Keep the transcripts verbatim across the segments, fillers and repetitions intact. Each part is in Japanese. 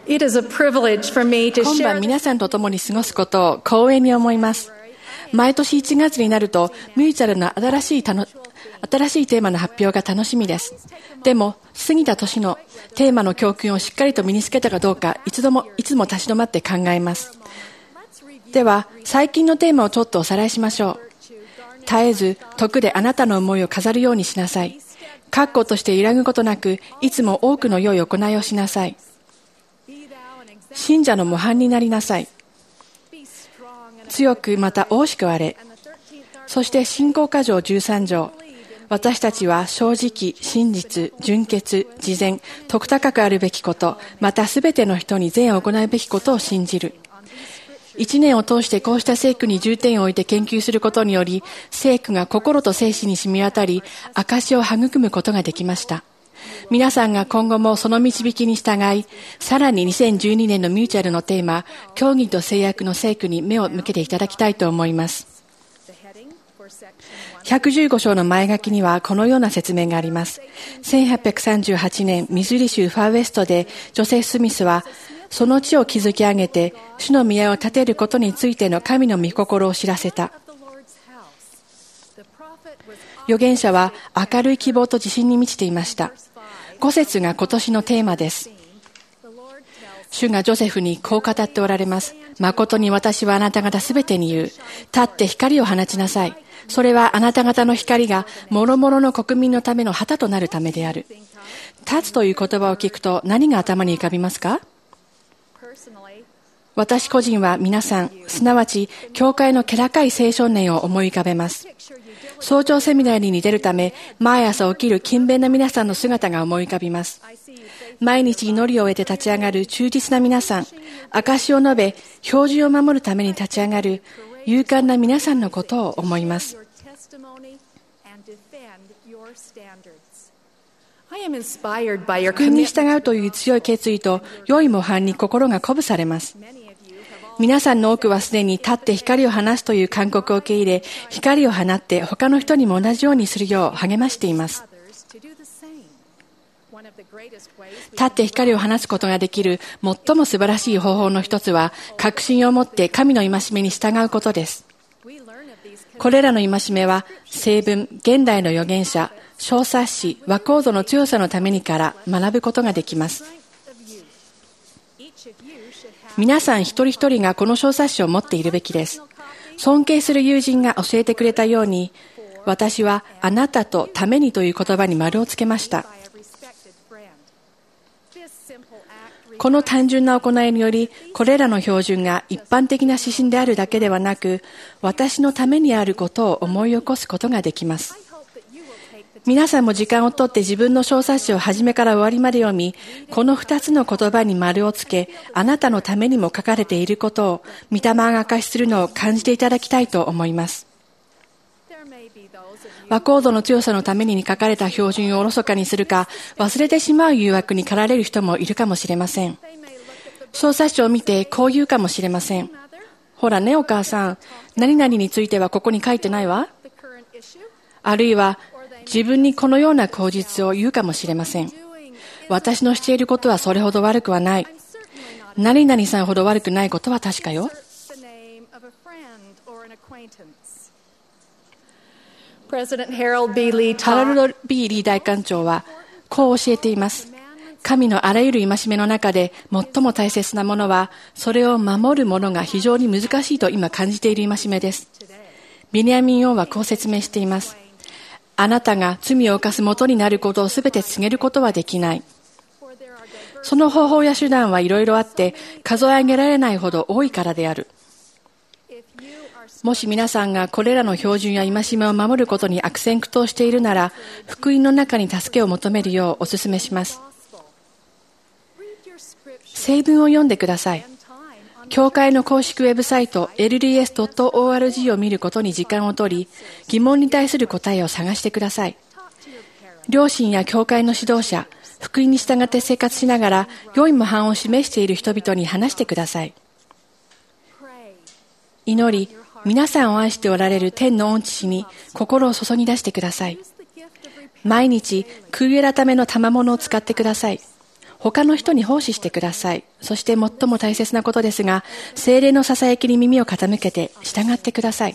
It is a privilege for me to 今 share 晩皆さんと共に過ごすことを光栄に思います。毎年いちがつになるとミューチャルの新しいたの新しいテーマの発表が楽しみです。でも過ぎた年のテーマの教訓をしっかりと身につけたかどうかいつでもいつも立ち止まって考えます。では最近のテーマをちょっとおさらいしましょう。絶えず徳であなたの思いを飾るようにしなさい。確固として揺らぐことなくいつも多くの良い行いをしなさい。信者の模範になりなさい。強くまた大しくあれ。そして信仰箇条じゅうさん条、私たちは正直、真実、純潔、慈善、徳高くあるべきこと、またすべての人に善を行うべきことを信じる。一年を通してこうした聖句に重点を置いて研究することにより、聖句が心と精神に染み渡り、証を育むことができました。皆さんが今後もその導きに従い、さらににせんじゅうにねんのミューチャルのテーマ、教義と制約の聖句に目を向けていただきたいと思います。ひゃくじゅうご章の前書きにはこのような説明があります。せんはっぴゃくさんじゅうはちねん、ミズーリ州ファーウェストでジョセフ・スミスは、その地を築き上げて、主の宮を建てることについての神の御心を知らせた。預言者は明るい希望と自信に満ちていました。ご節が今年のテーマです。主がジョセフにこう語っておられます。誠に私はあなた方すべてに言う。立って光を放ちなさい。それはあなた方の光が諸々の国民のための旗となるためである。立つという言葉を聞くと何が頭に浮かびますか？私個人は皆さん、すなわち教会の気高い青少年を思い浮かべます。早朝セミナーに出るため、毎朝起きる勤勉な皆さんの姿が思い浮かびます。毎日祈りを終えて立ち上がる忠実な皆さん、証しを述べ、標準を守るために立ち上がる勇敢な皆さんのことを思います。福音に従うという強い決意と良い模範に心が鼓舞されます。皆さんの多くはすでに立って光を放つという勧告を受け入れ、光を放って他の人にも同じようにするよう励ましています。立って光を放つことができる最も素晴らしい方法の一つは、確信を持って神の戒めに従うことです。これらの戒めは、聖文、現代の預言者、小冊子、和コードの強さのためにから学ぶことができます。皆さん一人一人がこの小冊子を持っているべきです。尊敬する友人が教えてくれたように、私はあなたとためにという言葉に丸をつけました。この単純な行いにより、これらの標準が一般的な指針であるだけではなく、私のためにあることを思い起こすことができます。皆さんも時間をとって自分の小冊子を初めから終わりまで読み、この二つの言葉に丸をつけ、あなたのためにも書かれていることを、御霊が明かしするのを感じていただきたいと思います。和コードの強さのために書かれた標準をおろそかにするか、忘れてしまう誘惑に駆られる人もいるかもしれません。小冊子を見てこう言うかもしれません。ほらねお母さん、何々についてはここに書いてないわ。あるいは、自分にこのような口実を言うかもしれません。私のしていることはそれほど悪くはない。何々さんほど悪くないことは確かよ。ハラルド・ビー・リー大官長はこう教えています。神のあらゆる戒めの中で最も大切なものは、それを守るものが非常に難しいと今感じている戒めです。ビニヤミン王はこう説明しています。あなたが罪を犯す元になることをすべて告げることはできない。その方法や手段はいろいろあって、数え上げられないほど多いからである。もし皆さんがこれらの標準や戒めを守ることに悪戦苦闘しているなら、福音の中に助けを求めるようお勧めします。聖文を読んでください。教会の公式ウェブサイト エルディーエスドットオーアールジー を見ることに時間を取り、疑問に対する答えを探してください。両親や教会の指導者、福音に従って生活しながら良い模範を示している人々に話してください。祈り、皆さんを愛しておられる天の御父に心を注ぎ出してください。毎日、悔い改めの賜物を使ってください。 他の人に奉仕してください。そして最も大切なことですが、聖霊のささやきに耳を傾けて従ってください。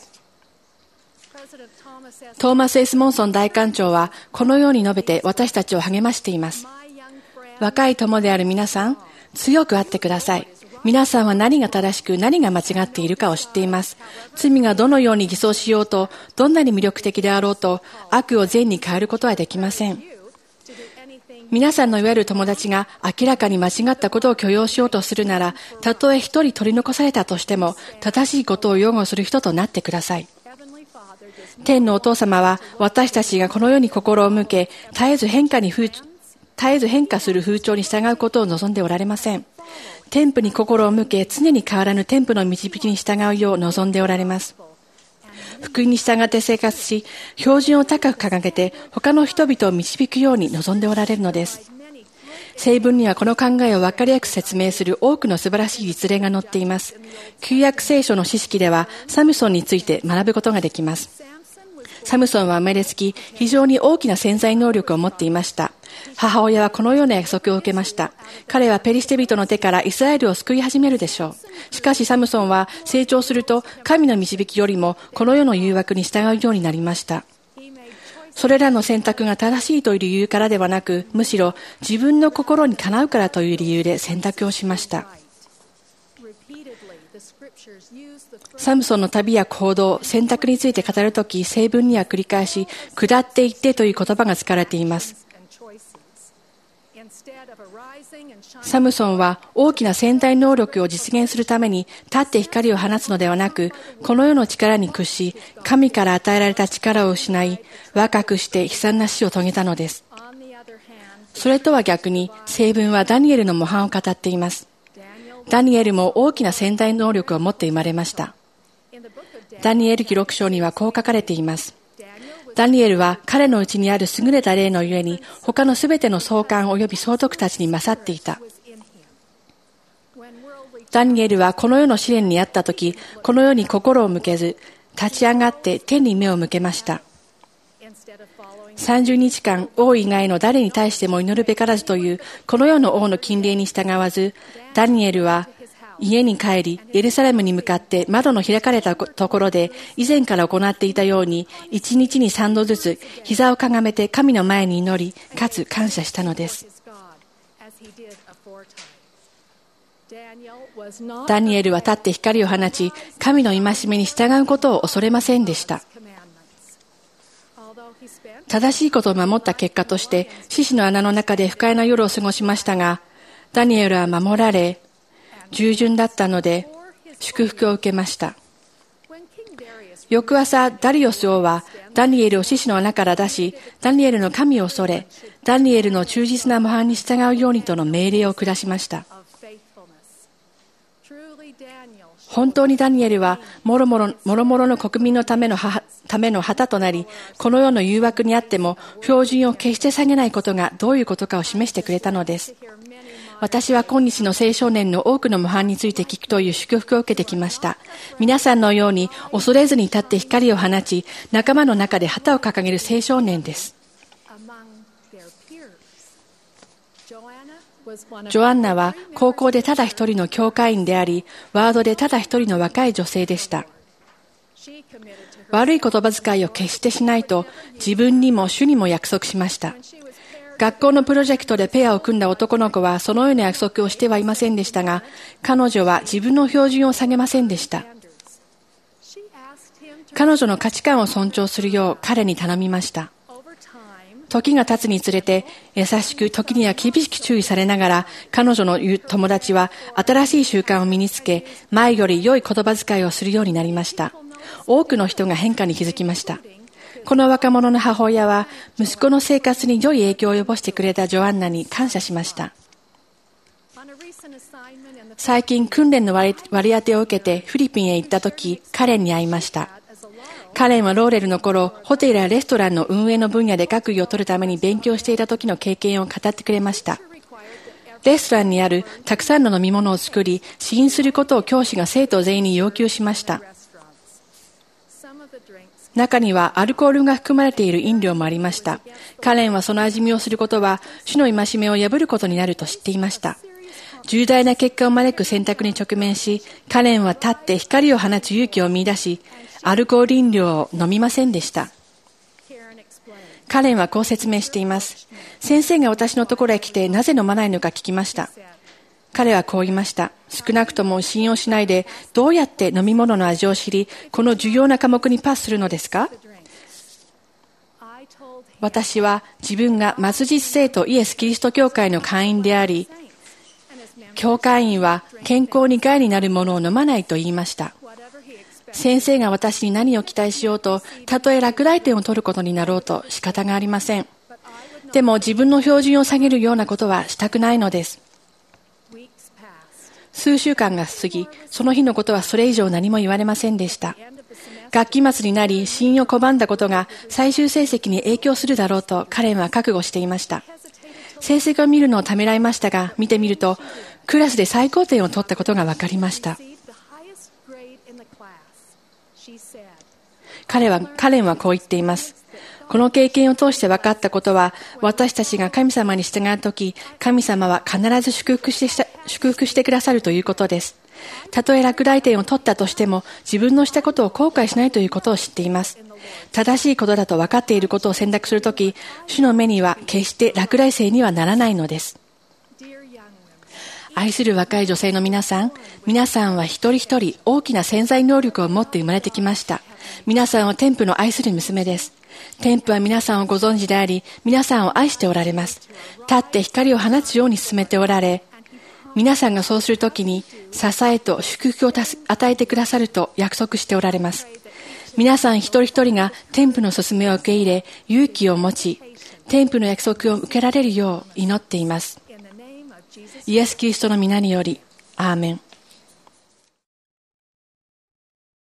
トーマス・エス・モンソン大官長はこのように述べて私たちを励ましています。若い友である皆さん、強くあってください。皆さんは何が正しく何が間違っているかを知っています。罪がどのように偽装しようと、どんなに魅力的であろうと、悪を善に変えることはできません。皆さんのいわゆる友達が明らかに間違ったことを許容しようとするなら、たとえ一人取り残されたとしても、正しいことを擁護する人となってください。天のお父様は私たちがこの世に心を向け、絶えず変化に風絶えず変化する風潮に従うことを望んでおられません。天父に心を向け、常に変わらぬ天父の導きに従うよう望んでおられます。福音に従って生活し、標準を高く掲げて他の人々を導くように望んでおられるのです。聖文にはこの考えを分かりやすく説明する多くの素晴らしい実例が載っています。旧約聖書の知識ではサムソンについて学ぶことができます。サムソンは生まれつき非常に大きな潜在能力を持っていました。母親はこのような約束を受けました。彼はペリシテ人の手からイスラエルを救い始めるでしょう。しかしサムソンは成長すると神の導きよりもこの世の誘惑に従うようになりました。それらの選択が正しいという理由からではなく、むしろ自分の心にかなうからという理由で選択をしました。サムソンの旅や行動、選択について語るとき、聖文には繰り返し、下っていってという言葉が使われています。サムソンは大きな潜在能力を実現するために立って光を放つのではなく、この世の力に屈し、神から与えられた力を失い、若くして悲惨な死を遂げたのです。それとは逆に、聖文はダニエルの模範を語っています。ダニエルも大きな潜在能力を持って生まれました。ダニエル記録書にはこう書かれています。ダニエルは彼のうちにある優れた霊のゆえに、他のすべての総監及び総督たちに勝っていた。ダニエルはこの世の試練にあったとき、この世に心を向けず、立ち上がって天に目を向けました。さんじゅうにちかん、王以外の誰に対しても祈るべからずという、この世の王の禁令に従わず、ダニエルは家に帰り、エルサレムに向かって窓の開かれたところで、以前から行っていたように、一日に三度ずつ、膝をかがめて神の前に祈り、かつ感謝したのです。ダニエルは立って光を放ち、神の戒めに従うことを恐れませんでした。正しいことを守った結果として、獅子の穴の中で不快な夜を過ごしましたが、ダニエルは守られ、従順だったので、祝福を受けました。翌朝、ダリオス王は、ダニエルを獅子の穴から出し、ダニエルの神を恐れ、ダニエルの忠実な模範に従うようにとの命令を下しました。本当にダニエルは、もろもろ、もろもろの国民のためのための旗となり、この世の誘惑にあっても、標準を決して下げないことがどういうことかを示してくれたのです。私は今日の青少年の多くの模範について聞くという祝福を受けてきました。皆さんのように恐れずに立って光を放ち、仲間の中で旗を掲げる青少年です。ジョアンナは高校でただ一人の教会員であり、ワードでただ一人の若い女性でした。悪い言葉遣いを決してしないと自分にも主にも約束しました。学校のプロジェクトでペアを組んだ男の子はそのような約束をしてはいませんでしたが、彼女は自分の標準を下げませんでした。彼女の価値観を尊重するよう彼に頼みました。時が経つにつれて優しく時には厳しく注意されながら、彼女の友達は新しい習慣を身につけ、前より良い言葉遣いをするようになりました。多くの人が変化に気づきました。この若者の母親は息子の生活に良い影響を及ぼしてくれたジョアンナに感謝しました。最近訓練の割り当てを受けてフィリピンへ行った時、カレンに会いました。カレンはローレルの頃、ホテルやレストランの運営の分野で学位を取るために勉強していた時の経験を語ってくれました。レストランにあるたくさんの飲み物を作り、試飲することを教師が生徒全員に要求しました。 中にはアルコールが含まれている飲料もありました。カレンはその味見をすることは主の戒めを破ることになると知っていました。重大な結果を招く選択に直面し、カレンは立って光を放つ勇気を見出し、アルコール飲料を飲みませんでした。カレンはこう説明しています。先生が私のところへ来てなぜ飲まないのか聞きました。彼はこう言いました。少なくとも信用しないでどうやって飲み物の味を知り、この重要な科目にパスするのですか？私は自分が末日生徒イエス・キリスト教会の会員であり、教会員は健康に害になるものを飲まないと言いました。先生が私に何を期待しようと、たとえ落第点を取ることになろうと仕方がありません。でも自分の標準を下げるようなことはしたくないのです。数週間が過ぎ、その日のことはそれ以上何も言われませんでした。学期末になり、信用を拒んだことが最終成績に影響するだろうとカレンは覚悟していました。成績を見るのをためらいましたが、見てみると、クラスで最高点を取ったことが分かりました。彼は、カレンはこう言っています。この経験を通して分かったことは、私たちが神様に従うとき、神様は必ず祝福して、祝福してくださるということです。たとえ落第点を取ったとしても、自分のしたことを後悔しないということを知っています。正しいことだと分かっていることを選択するとき、主の目には決して落第生にはならないのです。愛する若い女性の皆さん、皆さんは一人一人大きな潜在能力を持って生まれてきました。皆さんは天父の愛する娘です。天父は皆さんをご存知であり、皆さんを愛しておられます。立って光を放つように進めておられ、皆さんがそうするときに支えと祝福を与えてくださると約束しておられます。皆さん一人一人が天父の勧めを受け入れ、勇気を持ち、天父の約束を受けられるよう祈っています。イエス・キリストの皆により、アーメン。